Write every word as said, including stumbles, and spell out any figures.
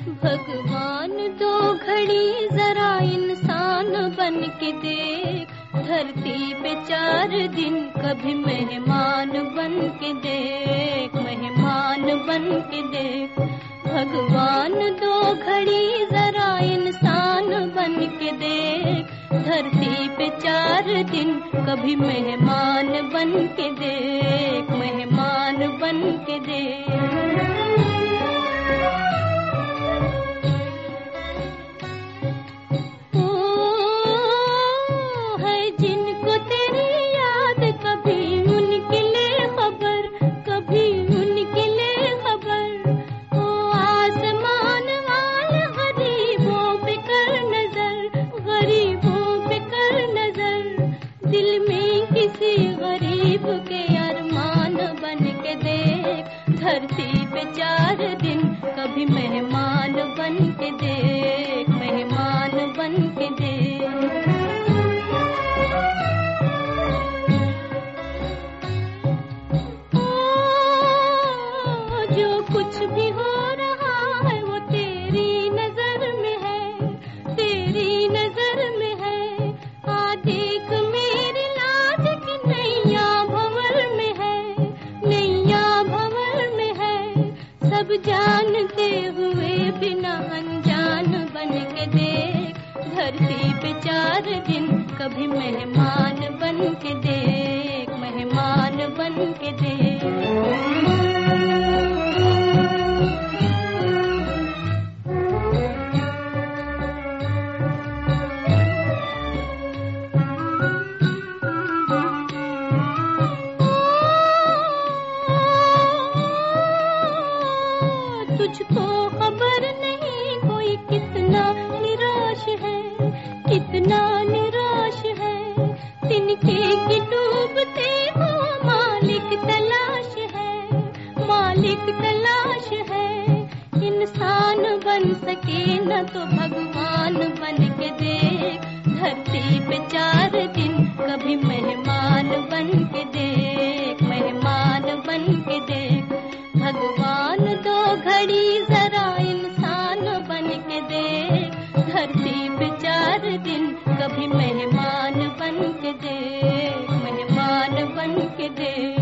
भगवान दो घड़ी जरा इंसान बन के देख, धरती पे चार दिन कभी मेहमान बन के देख, मेहमान बन के देख। भगवान दो घड़ी जरा इंसान बन के देख, धरती पे चार दिन कभी मेहमान बन के देख, मेहमान बन के देख। धरती पे चार दिन कभी मेहमान बन के देख, मेहमान बन के देख। ओ, जो कुछ भी हो रहा है वो तेरी नजर में है, तेरी नजर में है। आ देख मेरी लाज की नैया भंवर में है, नैया सब जानते हुए बिना अनजान बन के देख, धरती पे चार दिन कभी मेहमान बन के देख, मेहमान बन के देख। तुझको खबर नहीं कोई कितना निराश है, कितना निराश है। तिनके की डूबते हो मालिक तलाश है, मालिक तलाश है। इंसान बन सके न तो भगवान बन के देख, धरती पे चार दिन कभी मेहमान बन के देख, मेहमान बन के देख। भगवान दो घड़ी जरा इंसान बन के देख, धरती पे चार दिन कभी मेहमान बन के देख, मेहमान बन के देख।